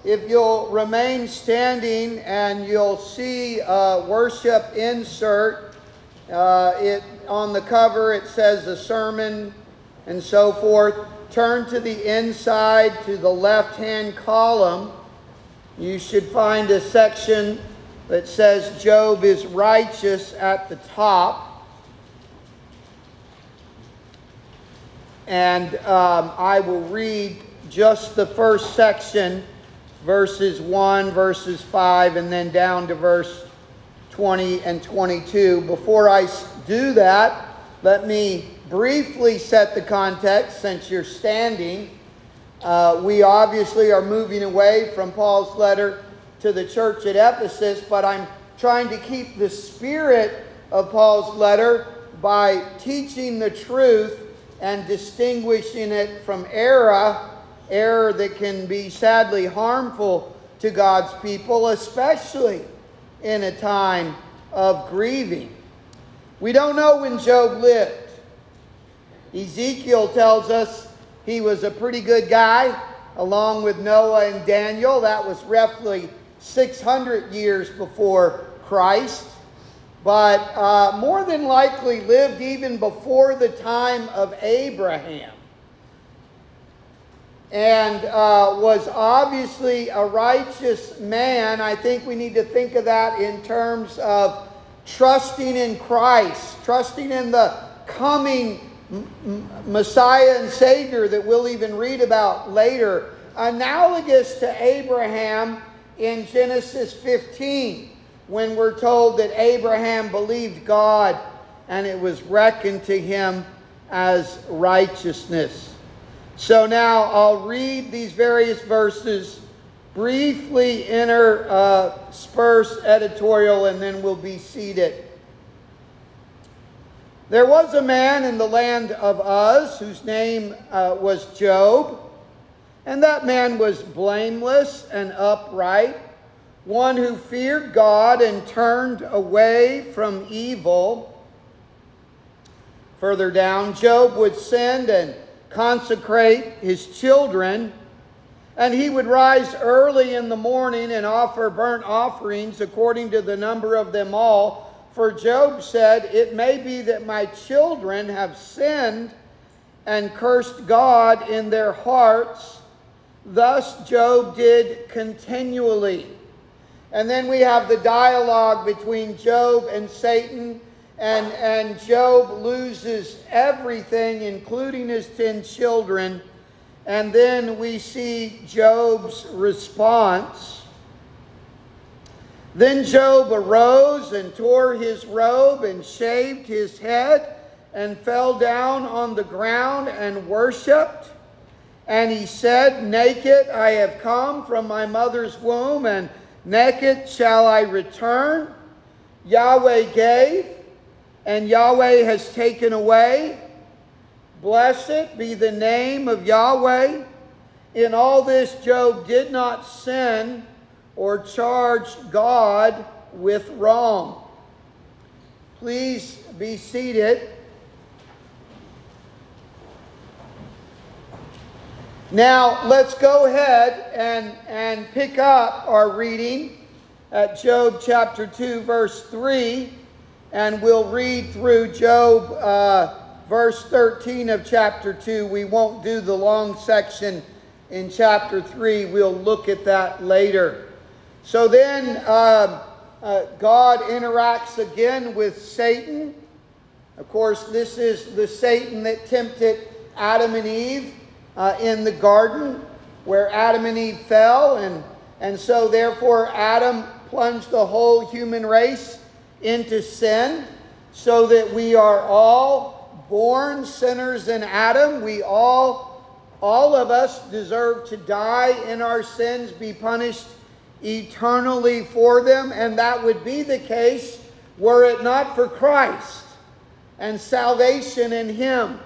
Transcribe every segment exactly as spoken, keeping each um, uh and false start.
if you'll remain standing, and you'll see a worship insert. Uh, it on the cover it says a sermon and so forth. Turn to the inside to the left-hand column. You should find a section that says Job is righteous at the top. And um, I will read just the first section, verses one, verses five, and then down to verse twenty and twenty-two. Before I do that, let me briefly set the context since you're standing. Uh, we obviously are moving away from Paul's letter to the church at Ephesus, but I'm trying to keep the spirit of Paul's letter by teaching the truth and distinguishing it from error, error that can be sadly harmful to God's people, especially in a time of grieving. We don't know when Job lived. Ezekiel tells us he was a pretty good guy, along with Noah and Daniel. That was roughly six hundred years before Christ. But uh, more than likely lived even before the time of Abraham. And uh, was obviously a righteous man. I think we need to think of that in terms of trusting in Christ, trusting in the coming Messiah and Savior that we'll even read about later. Analogous to Abraham in Genesis fifteen, when we're told that Abraham believed God and it was reckoned to him as righteousness. So now I'll read these various verses, briefly intersperse editorial, and then we'll be seated. There was a man in the land of Uz whose name uh, was Job, and that man was blameless and upright, one who feared God and turned away from evil. Further down, Job would send and consecrate his children, and he would rise early in the morning and offer burnt offerings according to the number of them all. For Job said, "It may be that my children have sinned and cursed God in their hearts." Thus Job did continually. And then we have the dialogue between Job and Satan, and, and Job loses everything, including his ten children. And then we see Job's response. Then Job arose and tore his robe and shaved his head and fell down on the ground and worshipped. And he said, "Naked I have come from my mother's womb, and naked shall I return. Yahweh gave, and Yahweh has taken away. Blessed be the name of Yahweh." In all this Job did not sin or charge God with wrong. Please be seated. Now, let's go ahead and, and pick up our reading at Job chapter two, verse three, and we'll read through Job uh, verse thirteen of chapter two. We won't do the long section in chapter three. We'll look at that later. So then uh, uh, God interacts again with Satan. Of course, this is the Satan that tempted Adam and Eve uh, in the garden, where Adam and Eve fell. And, and so therefore Adam plunged the whole human race into sin, so that we are all born sinners in Adam. We all, all of us deserve to die in our sins, be punished eternally for them, and that would be the case were it not for Christ and salvation in Him.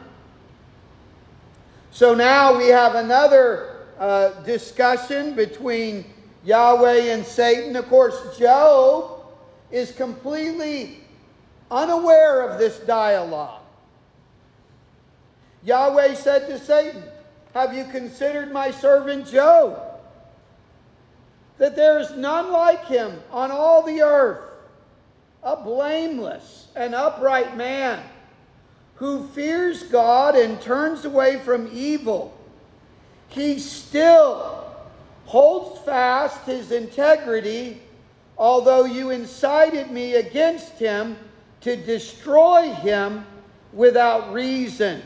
So now we have another uh, discussion between Yahweh and Satan. Of course, Job is completely unaware of this dialogue. Yahweh said to Satan, "Have you considered my servant Job? there is none like him on all the earth, a blameless and upright man, who fears God and turns away from evil. He still holds fast his integrity, although you incited me against him to destroy him without reason.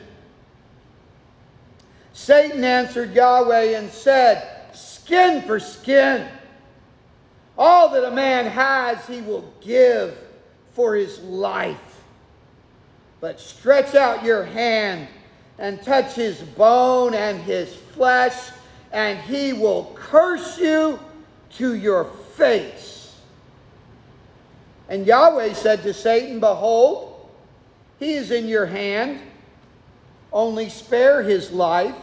Satan answered Yahweh and said, skin for skin. All that a man has he will give for his life. But stretch out your hand and touch his bone and his flesh, and he will curse you to your face. And Yahweh said to Satan, behold, he is in your hand. Only spare his life.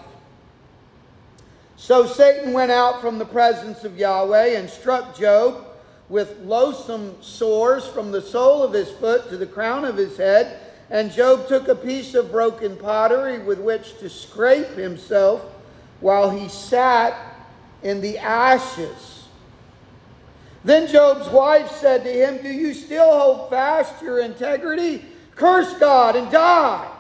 So Satan went out from the presence of Yahweh and struck Job with loathsome sores from the sole of his foot to the crown of his head. And Job took a piece of broken pottery with which to scrape himself while he sat in the ashes. Then Job's wife said to him, do you still hold fast your integrity? Curse God and die.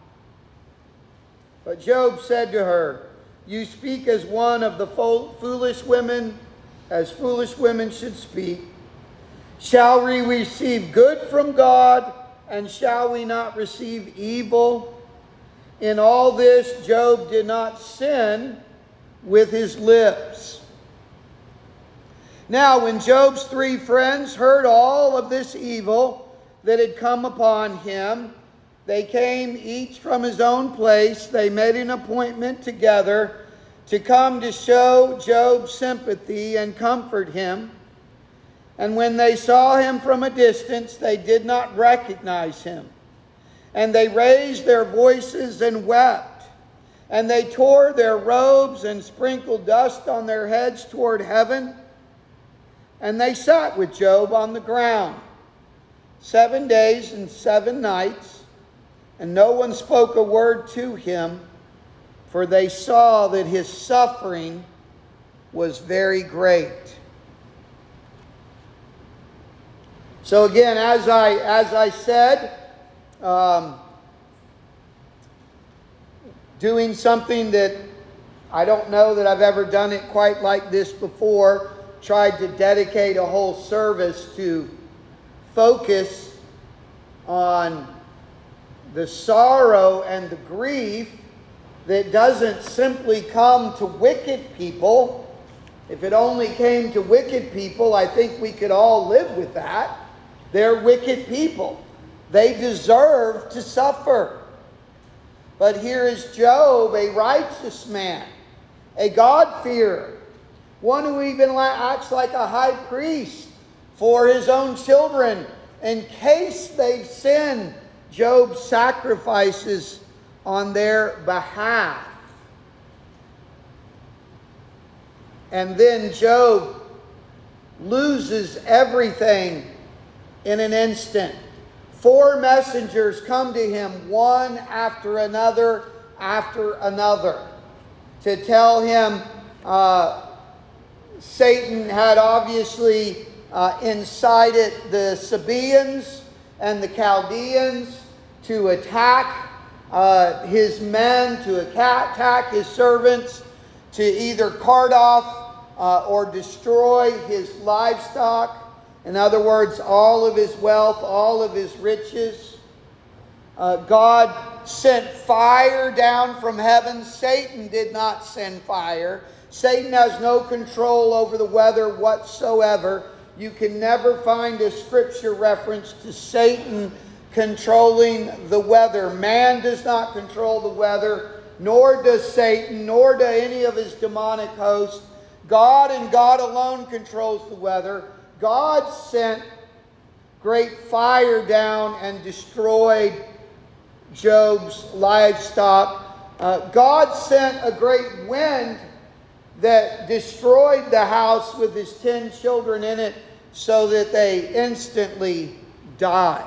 But Job said to her, you speak as one of the foolish women, as foolish women should speak. Shall we receive good from God, and shall we not receive evil? In all this, Job did not sin with his lips. Now, when Job's three friends heard all of this evil that had come upon him, they came each from his own place. They made an appointment together to come to show Job sympathy and comfort him. And when they saw him from a distance, they did not recognize him. And they raised their voices and wept. And they tore their robes and sprinkled dust on their heads toward heaven. And they sat with Job on the ground seven days and seven nights. And no one spoke a word to him, for they saw that his suffering was very great. So again, as I as I said, um, doing something that I don't know that I've ever done it quite like this before, tried to dedicate a whole service to focus on the sorrow and the grief that doesn't simply come to wicked people. If it only came to wicked people, I think we could all live with that. They're wicked people. They deserve to suffer. But here is Job, a righteous man, a God-fearer, one who even acts like a high priest for his own children. In case they've sinned, Job sacrifices on their behalf. And then Job loses everything in an instant. Four messengers come to him, one after another, after another, to tell him uh, Satan had obviously uh, incited the Sabaeans and the Chaldeans to attack uh, his men, to attack his servants, to either cart off uh, or destroy his livestock. In other words, all of his wealth, all of his riches. Uh, God sent fire down from heaven. Satan did not send fire. Satan has no control over the weather whatsoever. You can never find a scripture reference to Satan controlling the weather. Man does not control the weather, nor does Satan, nor do any of his demonic hosts. God and God alone controls the weather. God sent great fire down and destroyed Job's livestock. Uh, God sent a great wind that destroyed the house with his ten children in it, so that they instantly died.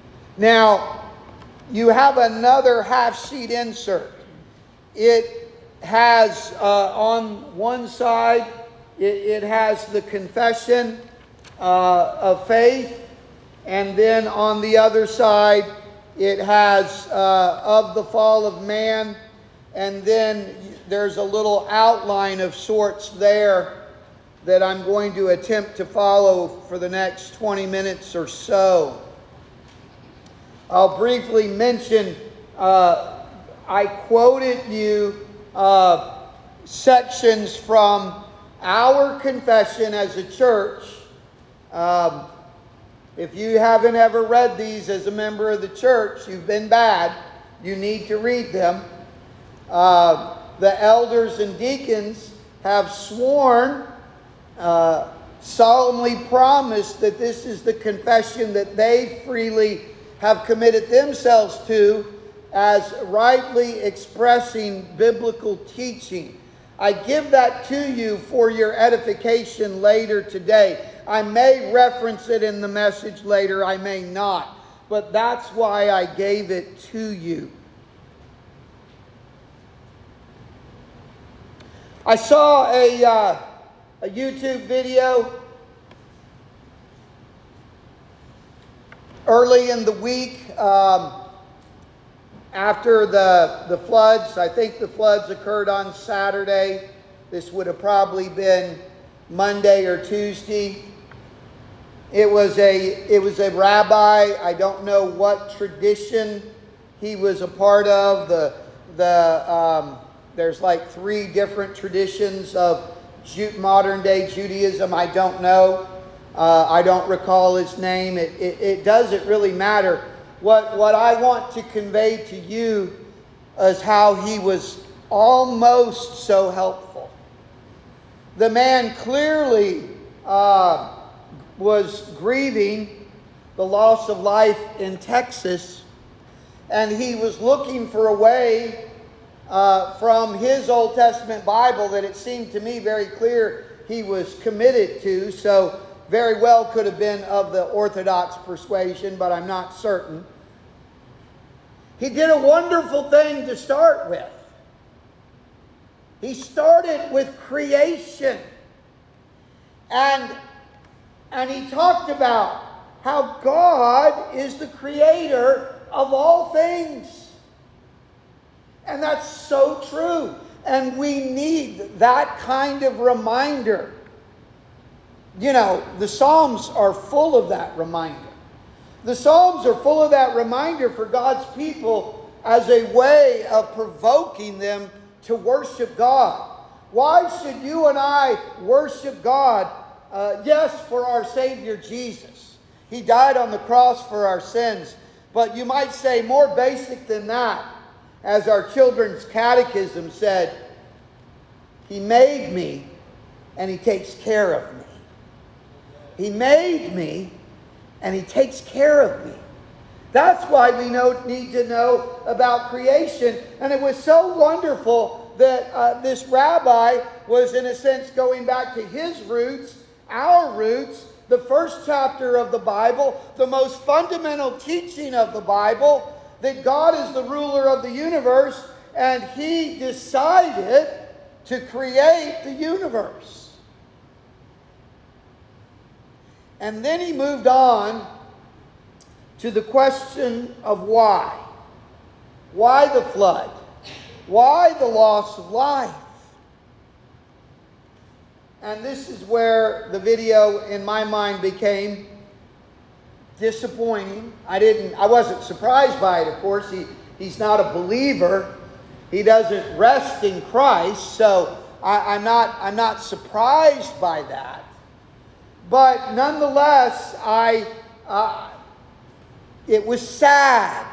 Now, you have another half-sheet insert. It has uh, on one side, it, it has the confession uh, of faith, and then on the other side, it has uh, of the fall of man, and then there's a little outline of sorts there that I'm going to attempt to follow for the next twenty minutes or so. I'll briefly mention, uh, I quoted you uh, sections from our confession as a church. Um, if you haven't ever read these as a member of the church, you've been bad. You need to read them. Uh, the elders and deacons have sworn, uh, solemnly promised that this is the confession that they freely have committed themselves to as rightly expressing biblical teaching. I give that to you for your edification later today. I may reference it in the message later, I may not, but that's why I gave it to you. I saw a, uh, a YouTube video early in the week um, after the, the floods. I think the floods occurred on Saturday. This would have probably been Monday or Tuesday. It was a it was a rabbi. I don't know what tradition he was a part of. The the um, there's like three different traditions of Ju- modern day Judaism. I don't know. Uh, I don't recall his name. It, it it doesn't really matter. What what I want to convey to you is how he was almost so helpful. The man clearly Uh, was grieving the loss of life in Texas, and he was looking for a way uh, from his Old Testament Bible that it seemed to me very clear he was committed to, so very well could have been of the Orthodox persuasion, but I'm not certain. He did a wonderful thing to start with. He started with creation, and And he talked about how God is the creator of all things. And that's so true. And we need that kind of reminder. You know, the Psalms are full of that reminder. The Psalms are full of that reminder for God's people as a way of provoking them to worship God. Why should you and I worship God? Uh, yes, for our Savior Jesus. He died on the cross for our sins. But you might say more basic than that. As our children's catechism said, He made me and He takes care of me. He made me and He takes care of me. That's why we know, need to know about creation. And it was so wonderful that uh, this rabbi was in a sense going back to his roots, our roots, the first chapter of the Bible, the most fundamental teaching of the Bible, that God is the ruler of the universe, and He decided to create the universe. And then he moved on to the question of why. Why the flood? Why the loss of life? And this is where the video, in my mind, became disappointing. I didn't, I wasn't surprised by it, of course. He, he's not a believer. He doesn't rest in Christ. So I, I'm not, I'm not surprised by that. But nonetheless, I, uh, it was sad.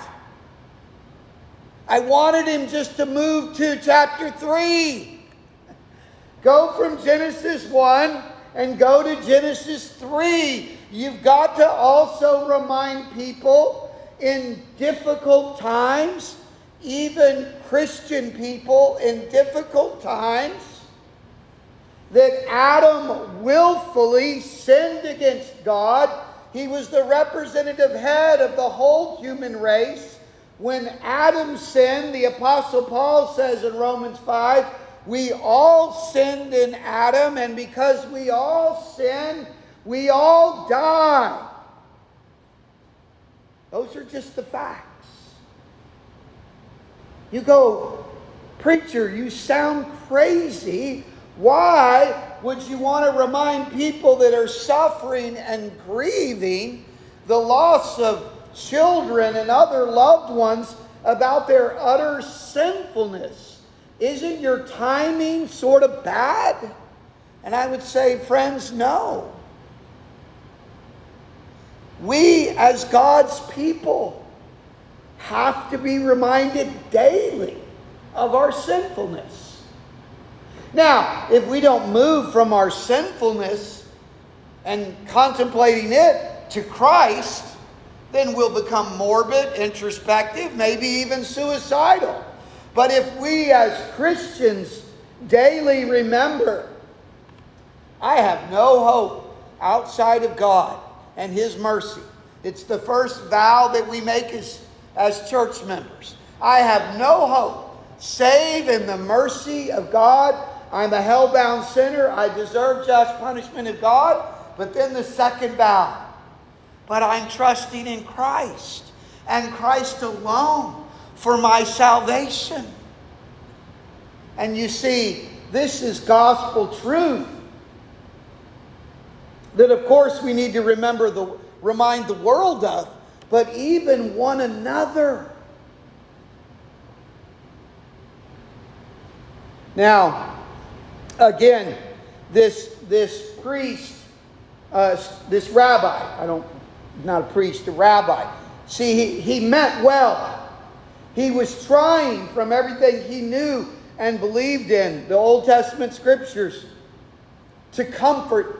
I wanted him just to move to chapter three. Go from Genesis one and go to Genesis three. You've got to also remind people in difficult times, even Christian people in difficult times, that Adam willfully sinned against God. He was the representative head of the whole human race. when Adam sinned, the Apostle Paul says in Romans five, we all sinned in Adam, and because we all sin, we all die. Those are just the facts. You go, preacher, you sound crazy. Why would you want to remind people that are suffering and grieving the loss of children and other loved ones about their utter sinfulness? Isn't your timing sort of bad? And I would say, friends, no. We, as God's people, have to be reminded daily of our sinfulness. Now, if we don't move from our sinfulness and contemplating it to Christ, then we'll become morbid, introspective, maybe even suicidal. But if we as Christians daily remember, I have no hope outside of God and His mercy. It's the first vow that we make as, as church members. I have no hope save in the mercy of God. I'm a hell-bound sinner. I deserve just punishment of God. But then the second vow. But I'm trusting in Christ and Christ alone for my salvation. And you see, this is gospel truth that, of course, we need to remember the remind the world of, but even one another. Now, again, this this priest, uh, this rabbi, I don't, not a priest, a rabbi. See, he, he meant well. He was trying from everything he knew and believed in, the Old Testament scriptures, to comfort.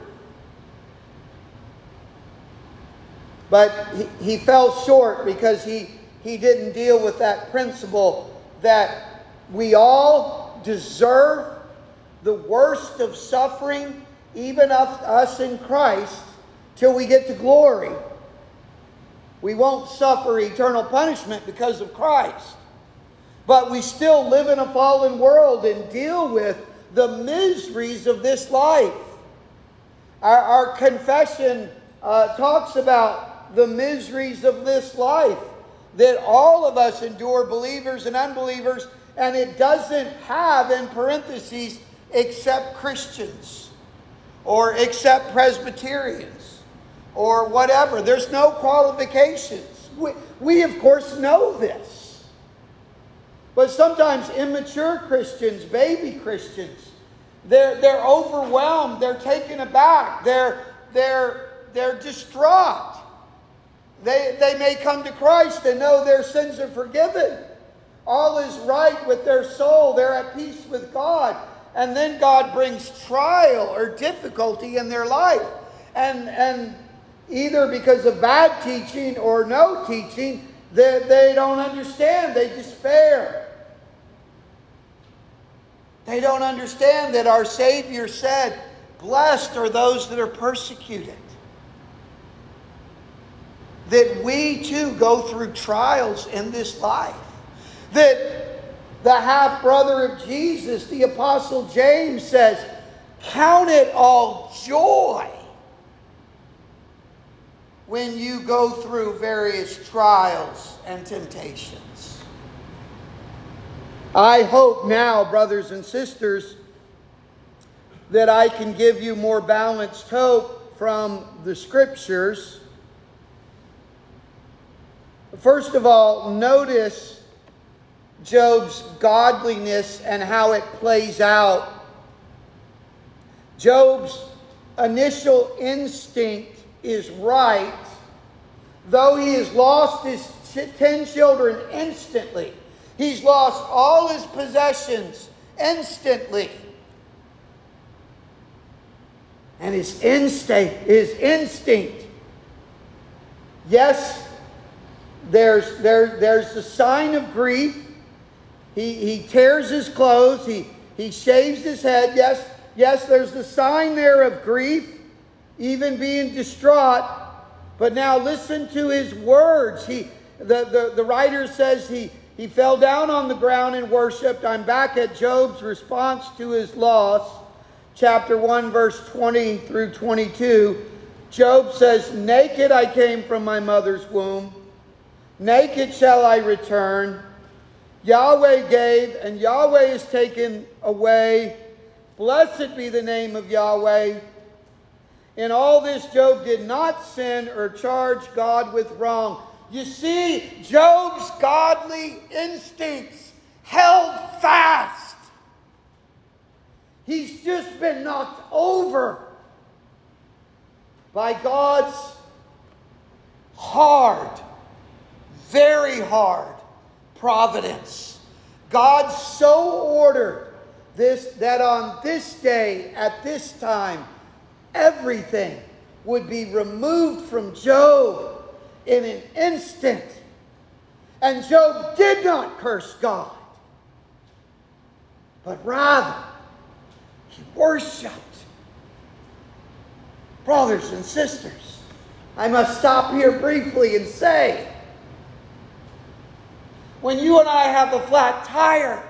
But he, he fell short because he, he didn't deal with that principle that we all deserve the worst of suffering, even of us in Christ, till we get to glory. We won't suffer eternal punishment because of Christ. But we still live in a fallen world and deal with the miseries of this life. Our, our confession uh, talks about the miseries of this life that all of us endure, believers and unbelievers, and it doesn't have in parentheses except Christians or except Presbyterians or whatever. There's no qualifications. We, we of course know this. But sometimes immature Christians, baby Christians, they're, they're overwhelmed, they're taken aback, they're, they're, they're distraught. They, they may come to Christ and know their sins are forgiven. All is right with their soul, they're at peace with God. And then God brings trial or difficulty in their life. And, and either because of bad teaching or no teaching, they, they don't understand, they despair. They don't understand that our Savior said, blessed are those that are persecuted. That we too go through trials in this life. That the half-brother of Jesus, the Apostle James, says, count it all joy when you go through various trials and temptations. I hope now, brothers and sisters, that I can give you more balanced hope from the Scriptures. First of all, notice Job's godliness and how it plays out. Job's initial instinct is right, though he has lost his ten children instantly. He's lost all his possessions instantly. And his instinct, his instinct. Yes, there's there, there's the sign of grief. He he tears his clothes, he, he shaves his head. Yes, yes, there's the sign there of grief, even being distraught. But now listen to his words. He the, the, the writer says he, he fell down on the ground and worshiped. I'm back at Job's response to his loss. Chapter one, verse twenty through twenty-two. Job says, naked I came from my mother's womb. Naked shall I return. Yahweh gave, and Yahweh is taken away. Blessed be the name of Yahweh. In all this, Job did not sin or charge God with wrong. You see, Job's godly instincts held fast. He's just been knocked over by God's hard, very hard providence. God so ordered this that on this day, at this time, everything would be removed from Job in an instant. And Job did not curse God, but rather he worshiped. Brothers and sisters, I must stop here briefly and say, when you and I have a flat tire,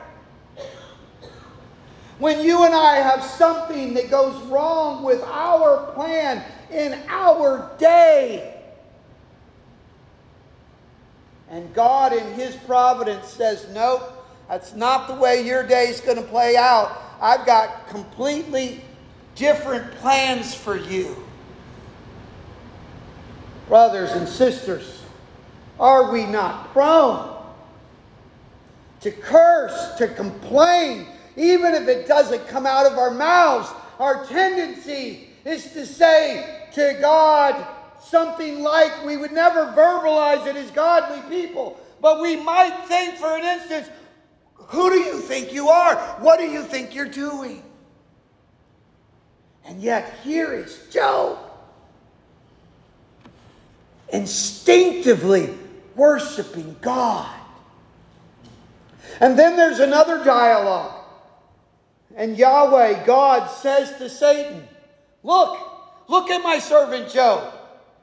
when you and I have something that goes wrong with our plan in our day, and God in His providence says, nope, that's not the way your day is going to play out. I've got completely different plans for you. Brothers and sisters, are we not prone to curse, to complain, even if it doesn't come out of our mouths? Our tendency is to say to God something like, we would never verbalize it as godly people, but we might think for an instance, who do you think you are? What do you think you're doing? And yet here is Job, instinctively worshiping God. And then there's another dialogue. And Yahweh, God, says to Satan, look, look at my servant Job.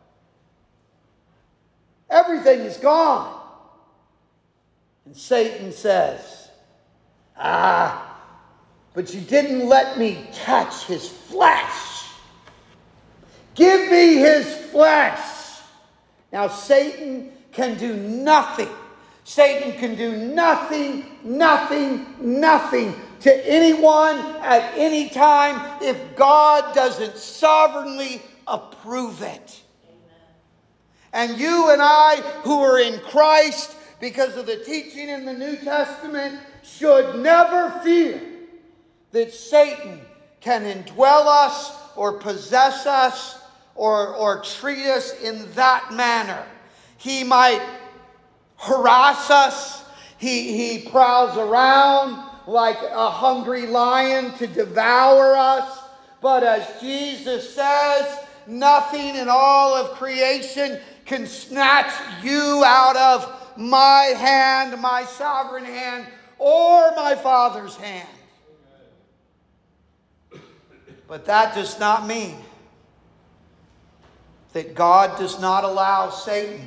Everything is gone. And Satan says, ah, but you didn't let me touch his flesh. Give me his flesh. Now Satan can do nothing. Satan can do nothing, nothing, nothing to anyone at any time if God doesn't sovereignly approve it. And you and I who are in Christ because of the teaching in the New Testament should never fear that Satan can indwell us or possess us or, or treat us in that manner. He might harass us. He, he prowls around like a hungry lion to devour us. But as Jesus says, nothing in all of creation can snatch you out of my hand, my sovereign hand, or my Father's hand. But that does not mean that God does not allow Satan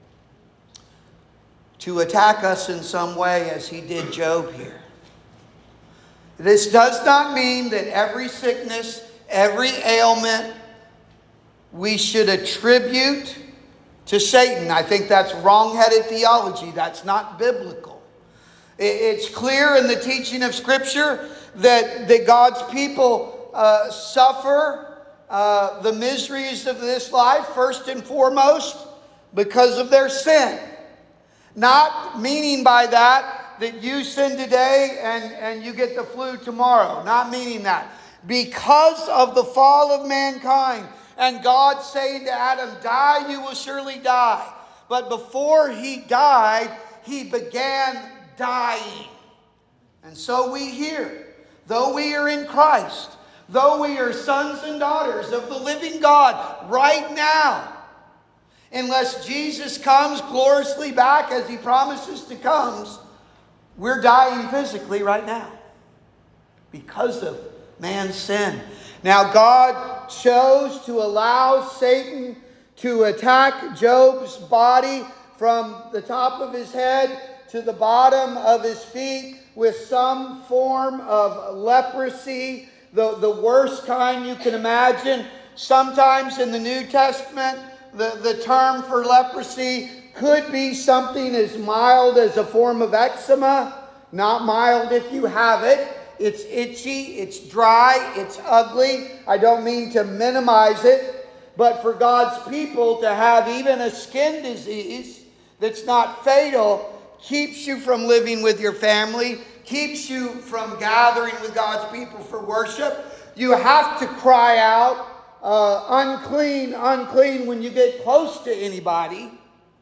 to attack us in some way as he did Job here. This does not mean that every sickness, every ailment, we should attribute to Satan. I think that's wrong-headed theology. That's not biblical. It's clear in the teaching of Scripture that, that God's people uh, suffer uh, the miseries of this life, first and foremost, because of their sin. Not meaning by that that you sin today and, and you get the flu tomorrow. Not meaning that. Because of the fall of mankind, and God saying to Adam, die, you will surely die. But before he died, he began dying. And so we hear, though we are in Christ, though we are sons and daughters of the living God right now, unless Jesus comes gloriously back as he promises to come, we're dying physically right now because of man's sin. Now God chose to allow Satan to attack Job's body from the top of his head to the bottom of his feet with some form of leprosy, the, the worst kind you can imagine. Sometimes in the New Testament, the, the term for leprosy could be something as mild as a form of eczema. Not mild if you have it. It's itchy, it's dry, it's ugly. I don't mean to minimize it, but for God's people to have even a skin disease that's not fatal keeps you from living with your family, keeps you from gathering with God's people for worship. You have to cry out, uh, unclean, unclean when you get close to anybody.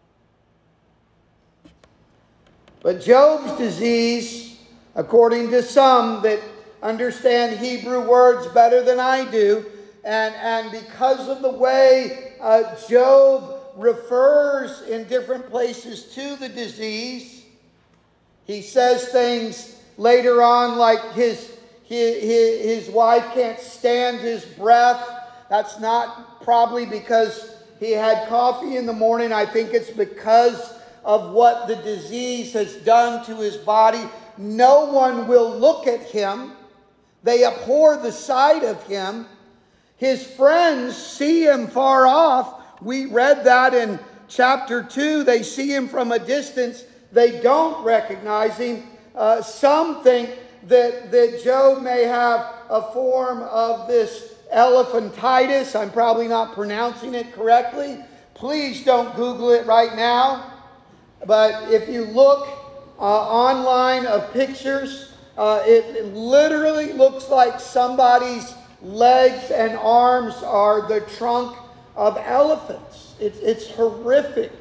But Job's disease, according to some that understand Hebrew words better than I do, and, and because of the way uh, Job refers in different places to the disease, he says things later on like his, his, his wife can't stand his breath. That's not probably because he had coffee in the morning. I think it's because of what the disease has done to his body. No one will look at him. They abhor the sight of him. His friends see him far off. We read that in chapter two. They see him from a distance. They don't recognize him. Uh, some think that, that Job may have a form of this elephantitis. I'm probably not pronouncing it correctly. Please don't Google it right now. But if you look uh, online of pictures, uh, it, it literally looks like somebody's legs and arms are the trunk of elephants. It's, it's horrific.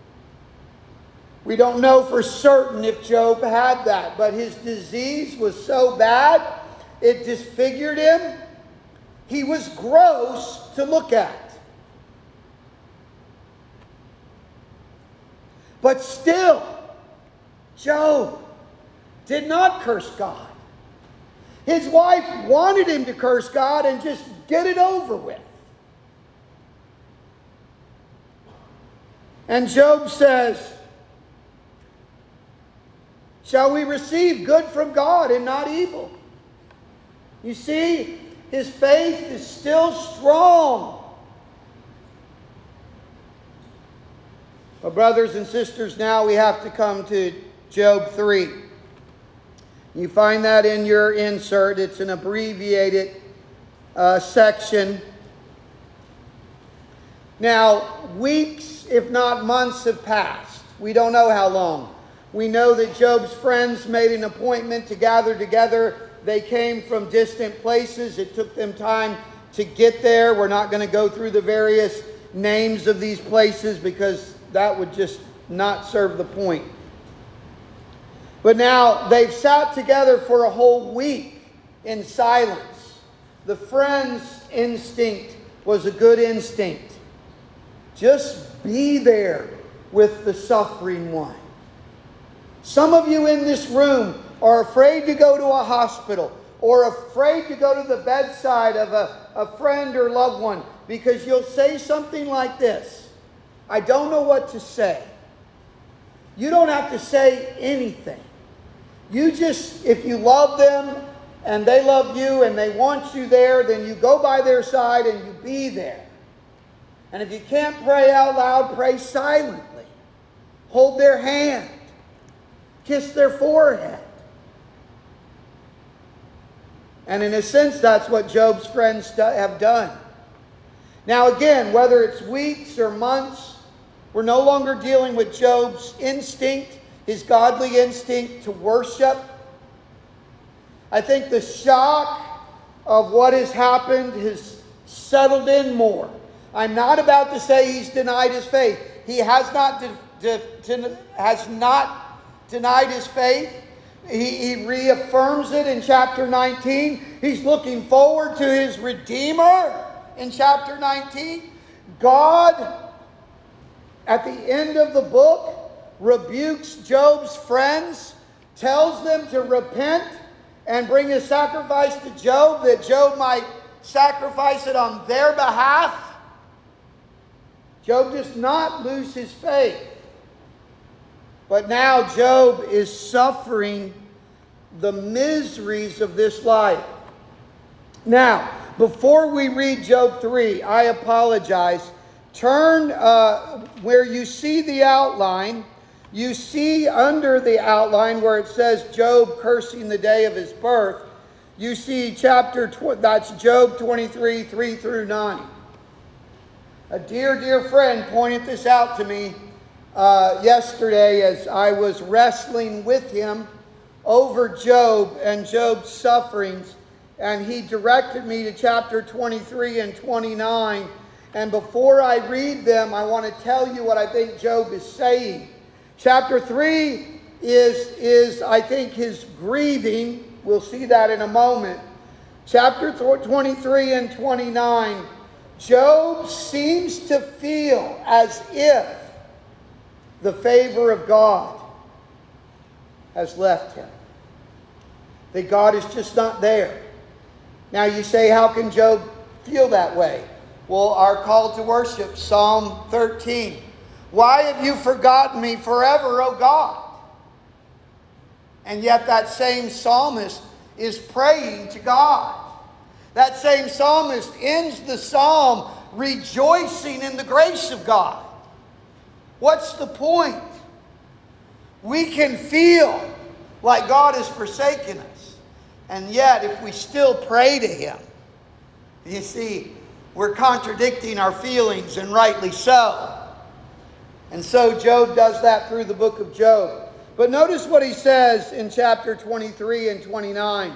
We don't know for certain if Job had that, but his disease was so bad, it disfigured him. He was gross to look at. But still, Job did not curse God. His wife wanted him to curse God and just get it over with. And Job says, shall we receive good from God and not evil? You see, his faith is still strong. But brothers and sisters, now we have to come to Job three. You find that in your insert. It's an abbreviated uh, section. Now, weeks, if not months, have passed. We don't know how long. We know that Job's friends made an appointment to gather together. They came from distant places. It took them time to get there. We're not going to go through the various names of these places because that would just not serve the point. But now they've sat together for a whole week in silence. The friend's instinct was a good instinct. Just be there with the suffering one. Some of you in this room are afraid to go to a hospital or afraid to go to the bedside of a, a friend or loved one because you'll say something like this: I don't know what to say. You don't have to say anything. You just, if you love them and they love you and they want you there, then you go by their side and you be there. And if you can't pray out loud, pray silently. Hold their hand. Kiss their forehead. And in a sense, that's what Job's friends have done. Now again, whether it's weeks or months, we're no longer dealing with Job's instinct, his godly instinct to worship. I think the shock of what has happened has settled in more. I'm not about to say he's denied his faith. He has not, de- de- de- has not denied his faith. He, he reaffirms it in chapter nineteen. He's looking forward to his Redeemer in chapter nineteen. God, at the end of the book, rebukes Job's friends, tells them to repent and bring a sacrifice to Job that Job might sacrifice it on their behalf. Job does not lose his faith. But now Job is suffering the miseries of this life. Now, before we read Job three, I apologize. Turn uh, where you see the outline. You see under the outline where it says Job cursing the day of his birth. You see chapter, tw- that's Job twenty-three, three through nine. A dear, dear friend pointed this out to me uh, yesterday as I was wrestling with him over Job and Job's sufferings. And he directed me to chapter twenty-three and twenty-nine. And before I read them, I want to tell you what I think Job is saying. Chapter three is, is, I think, his grieving. We'll see that in a moment. Chapter twenty-three and twenty-nine, Job seems to feel as if the favor of God has left him. That God is just not there. Now you say, how can Job feel that way? Well, our call to worship, Psalm thirteen. Why have you forgotten me forever, O God? And yet that same psalmist is praying to God. That same psalmist ends the psalm rejoicing in the grace of God. What's the point? We can feel like God has forsaken us. And yet, if we still pray to Him, you see, we're contradicting our feelings, and rightly so. And so Job does that through the book of Job. But notice what he says in chapter twenty-three and twenty-nine.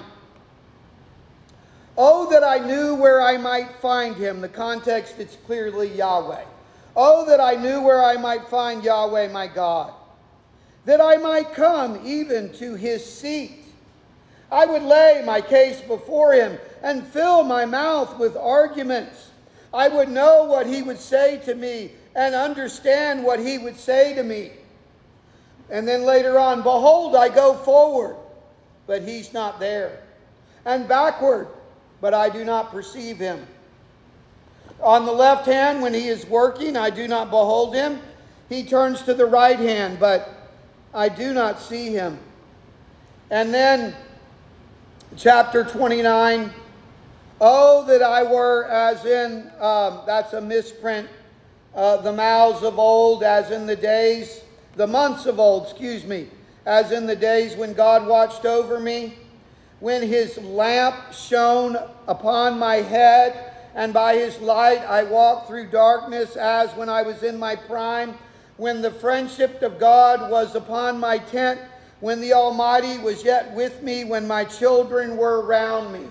Oh, that I knew where I might find him. The context, it's clearly Yahweh. Oh, that I knew where I might find Yahweh, my God. That I might come even to his seat. I would lay my case before him and fill my mouth with arguments. I would know what he would say to me and understand what he would say to me. And then later on, behold, I go forward, but he's not there. And backward, but I do not perceive him. On the left hand, when he is working, I do not behold him. He turns to the right hand, but I do not see him. And then, chapter twenty-nine, oh, that I were as in, um, that's a misprint, uh, the mouths of old, as in the days, the months of old, excuse me, as in the days when God watched over me, when his lamp shone upon my head, and by his light I walked through darkness as when I was in my prime, when the friendship of God was upon my tent, when the Almighty was yet with me, when my children were around me.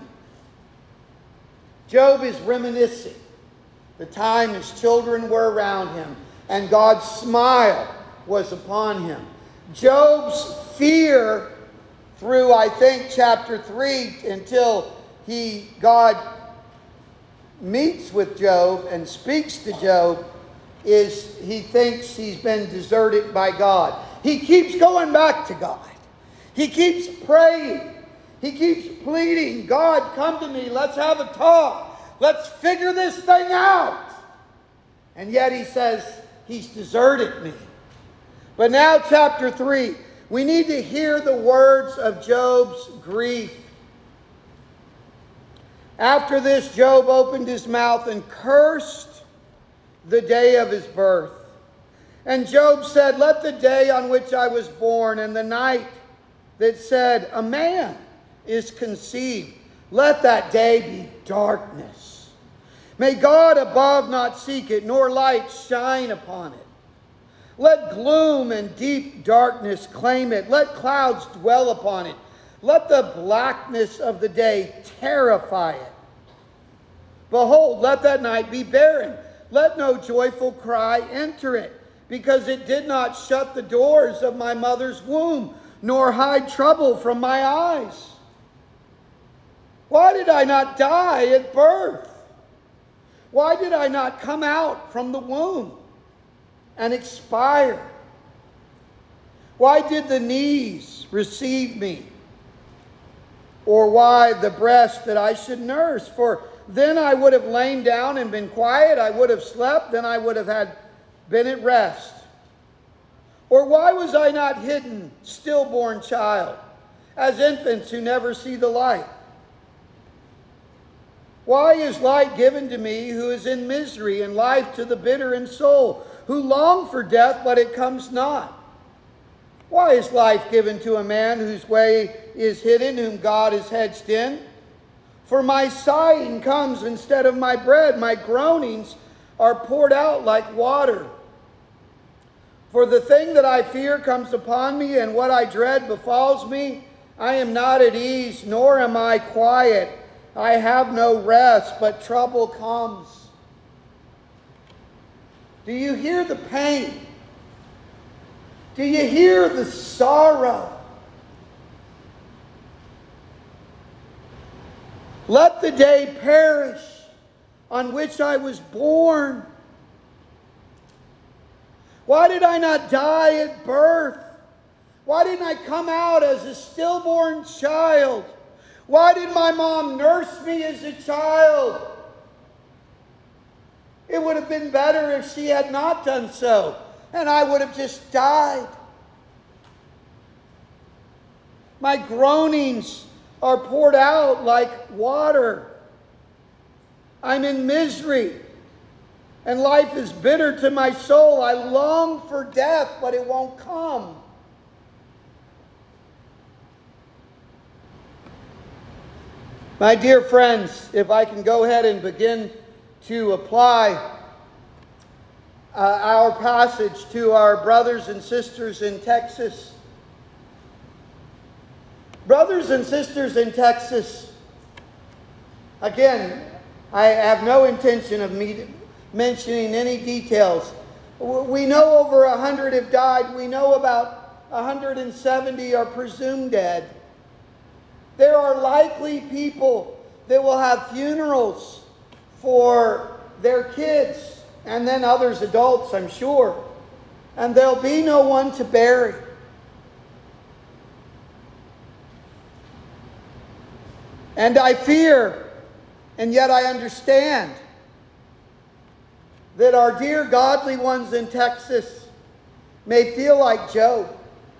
Job is reminiscing the time his children were around him, and God's smile was upon him. Job's fear through, I think, chapter three, until he, God meets with Job and speaks to Job, is he thinks he's been deserted by God. He keeps going back to God. He keeps praying. He keeps pleading, God, come to me. Let's have a talk. Let's figure this thing out. And yet he says, he's deserted me. But now chapter three, we need to hear the words of Job's grief. After this, Job opened his mouth and cursed the day of his birth. And Job said, let the day on which I was born and the night that said, a man is conceived, let that day be darkness. May God above not seek it, nor light shine upon it. Let gloom and deep darkness claim it. Let clouds dwell upon it. Let the blackness of the day terrify it. Behold, let that night be barren. Let no joyful cry enter it, because it did not shut the doors of my mother's womb, nor hide trouble from my eyes. Why did I not die at birth? Why did I not come out from the womb and expire? Why did the knees receive me? Or why the breast that I should nurse? For then I would have lain down and been quiet. I would have slept. Then I would have had been at rest. Or why was I not hidden, stillborn child, as infants who never see the light? Why is light given to me who is in misery, and life to the bitter in soul, who long for death, but it comes not? Why is life given to a man whose way is hidden, whom God has hedged in? For my sighing comes instead of my bread, my groanings are poured out like water. For the thing that I fear comes upon me, and what I dread befalls me. I am not at ease, nor am I quiet. I have no rest, but trouble comes. Do you hear the pain? Do you hear the sorrow? Let the day perish on which I was born. Why did I not die at birth? Why didn't I come out as a stillborn child? Why did my mom nurse me as a child? It would have been better if she had not done so, and I would have just died. My groanings are poured out like water. I'm in misery, and life is bitter to my soul. I long for death, but it won't come. My dear friends, if I can go ahead and begin to apply uh, our passage to our brothers and sisters in Texas. Brothers and sisters in Texas, again, I have no intention of me mentioning any details. We know over a hundred have died. We know about one hundred seventy are presumed dead. There are likely people that will have funerals for their kids, and then others, adults, I'm sure. And there'll be no one to bury. And I fear, and yet I understand, that our dear godly ones in Texas may feel like Job.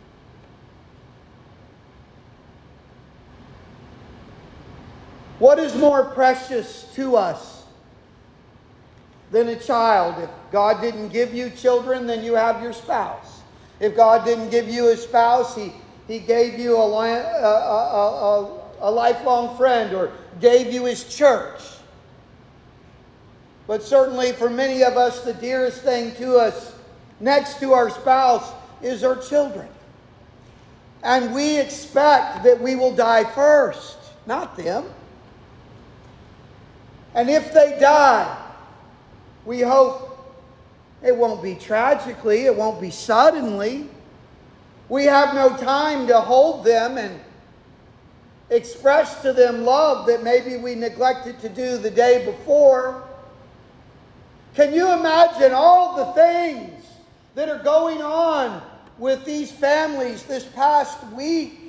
What is more precious to us than a child? If God didn't give you children, then you have your spouse. If God didn't give you a spouse, He, he gave you a, a, a, a, a lifelong friend, or gave you His church. But certainly for many of us, the dearest thing to us, next to our spouse, is our children. And we expect that we will die first, not them. And if they die, we hope it won't be tragically, it won't be suddenly. We have no time to hold them and express to them love that maybe we neglected to do the day before. Can you imagine all the things that are going on with these families this past week?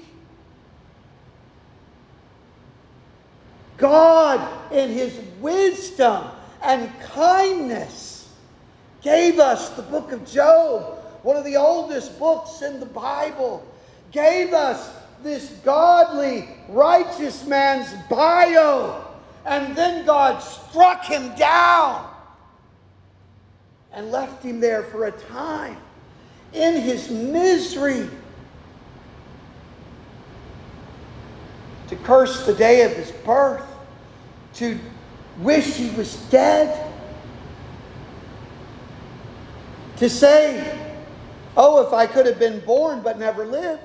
God, in His wisdom and kindness, gave us the book of Job, one of the oldest books in the Bible, gave us this godly, righteous man's bio, and then God struck him down and left him there for a time in his misery, to curse the day of his birth, to wish he was dead, to say, oh, if I could have been born but never lived.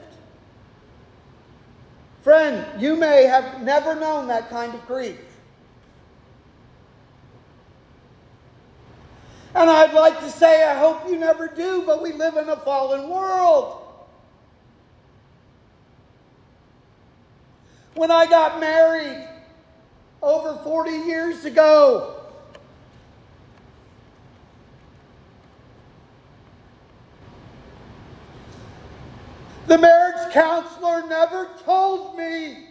Friend, you may have never known that kind of grief. And I'd like to say, I hope you never do, but we live in a fallen world. When I got married over forty years ago, the marriage counselor never told me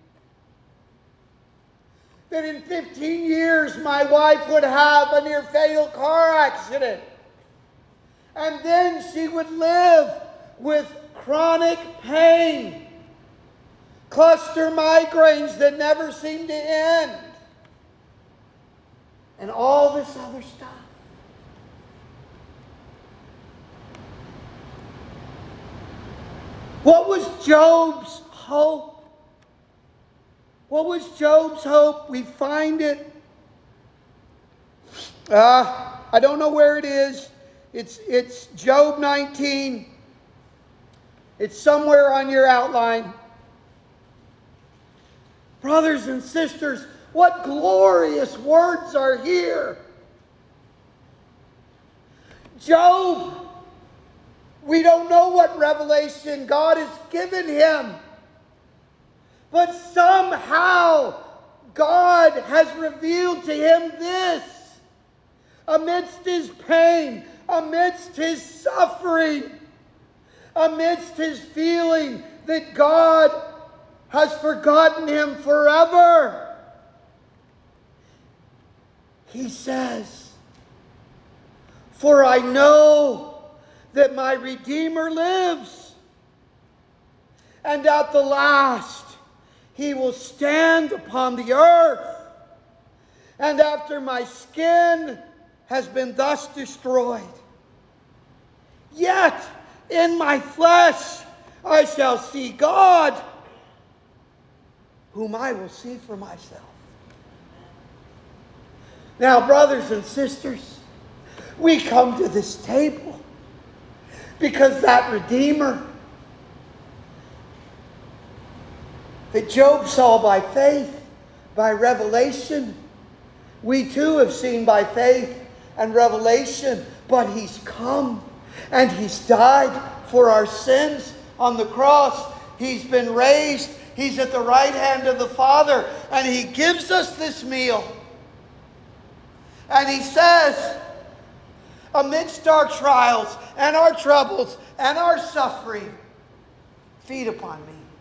that in fifteen years my wife would have a near fatal car accident. And then she would live with chronic pain, cluster migraines that never seemed to end, and all this other stuff. What was Job's hope? What was Job's hope? We find it. Uh, I don't know where it is. It's, it's Job nineteen. It's somewhere on your outline. Brothers and sisters, what glorious words are here. Job, we don't know what revelation God has given him. But somehow God has revealed to him this. Amidst his pain, amidst his suffering, amidst his feeling that God has forgotten him forever, he says, "For I know that my Redeemer lives, and at the last he will stand upon the earth, and after my skin has been thus destroyed, yet in my flesh I shall see God, whom I will see for myself." Now, brothers and sisters, we come to this table because that Redeemer that Job saw by faith, by revelation, we too have seen by faith and revelation, but he's come and he's died for our sins on the cross. He's been raised. He's at the right hand of the Father, and he gives us this meal. And he says, amidst our trials and our troubles and our suffering, feed upon me.